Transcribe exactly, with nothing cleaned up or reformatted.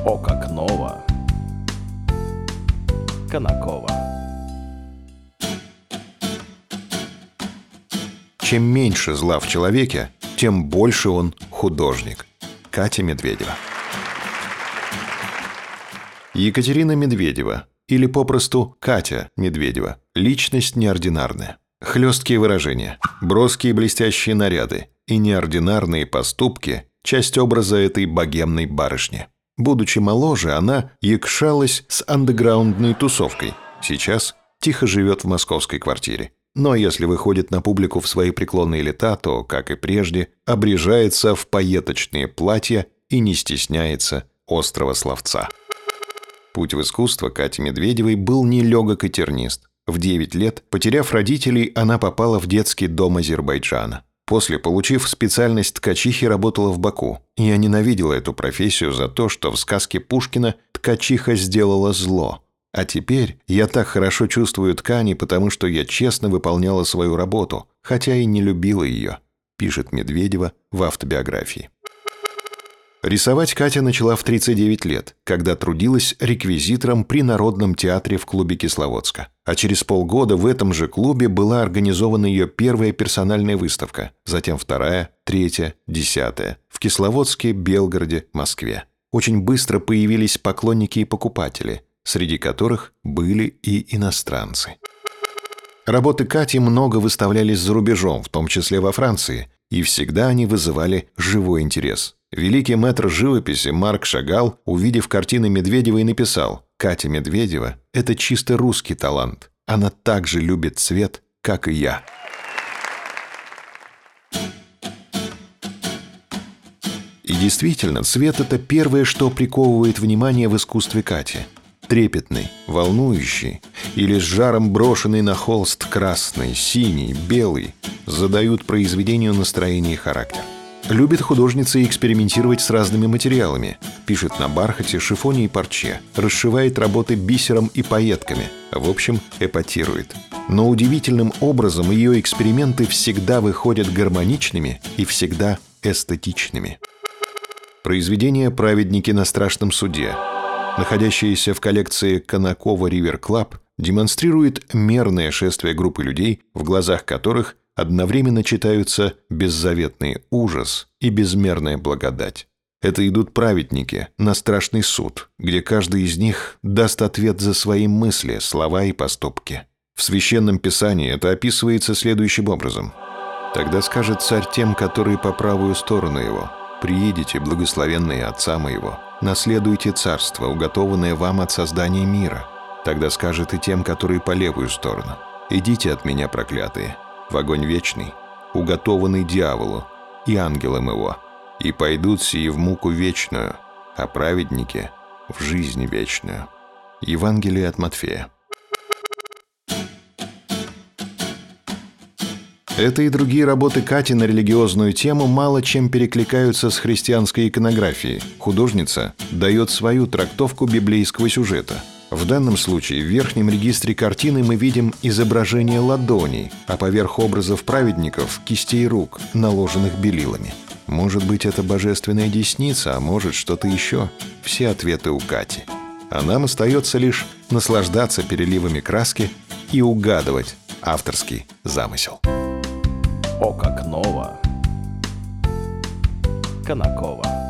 О, как ново! Конаково. Чем меньше зла в человеке, тем больше он художник. Катя Медведева. Екатерина Медведева, или попросту Катя Медведева, личность неординарная. Хлесткие выражения, броские блестящие наряды и неординарные поступки – часть образа этой богемной барышни. Будучи моложе, она якшалась с андеграундной тусовкой. Сейчас тихо живет в московской квартире. Но если выходит на публику в свои преклонные лета, то, как и прежде, обрежается в пайеточные платья и не стесняется острого словца. Путь в искусство Кати Медведевой был нелегок и тернист. В девять лет, потеряв родителей, она попала в детский дом Азербайджана. После, получив специальность ткачихи, работала в Баку. Я ненавидела эту профессию за то, что в сказке Пушкина ткачиха сделала зло. А теперь я так хорошо чувствую ткани, потому что я честно выполняла свою работу, хотя и не любила ее, пишет Медведева в автобиографии. Рисовать Катя начала в тридцать девять лет, когда трудилась реквизитором при Народном театре в клубе Кисловодска. А через полгода в этом же клубе была организована ее первая персональная выставка, затем вторая, третья, десятая в Кисловодске, Белгороде, Москве. Очень быстро появились поклонники и покупатели, среди которых были и иностранцы. Работы Кати много выставлялись за рубежом, в том числе во Франции, и всегда они вызывали живой интерес. Великий мэтр живописи Марк Шагал, увидев картины Медведевой, написал: «Катя Медведева – это чисто русский талант. Она так же любит цвет, как и я». И действительно, цвет – это первое, что приковывает внимание в искусстве Кати. Трепетный, волнующий или с жаром брошенный на холст красный, синий, белый задают произведению настроение и характер. Любит художница экспериментировать с разными материалами. Пишет на бархате, шифоне и парче. Расшивает работы бисером и пайетками. В общем, эпатирует. Но удивительным образом ее эксперименты всегда выходят гармоничными и всегда эстетичными. Произведение «Праведники на страшном суде», находящееся в коллекции Конаково Ривер Клаб, демонстрирует мерное шествие группы людей, в глазах которых одновременно читаются беззаветный ужас и безмерная благодать. Это идут праведники на страшный суд, где каждый из них даст ответ за свои мысли, слова и поступки. В Священном Писании это описывается следующим образом. «Тогда скажет царь тем, которые по правую сторону его: приидите, благословенные Отца моего, наследуйте царство, уготованное вам от создания мира. Тогда скажет и тем, которые по левую сторону: идите от меня, проклятые, в огонь вечный, уготованный дьяволу и ангелам его, и пойдут сии в муку вечную, а праведники в жизнь вечную». Евангелие от Матфея. Это и другие работы Кати на религиозную тему мало чем перекликаются с христианской иконографией. Художница дает свою трактовку библейского сюжета. В данном случае в верхнем регистре картины мы видим изображение ладоней, а поверх образов праведников – кистей рук, наложенных белилами. Может быть, это божественная десница, а может, что-то еще. Все ответы у Кати. А нам остается лишь наслаждаться переливами краски и угадывать авторский замысел. О, как ново! Конаково.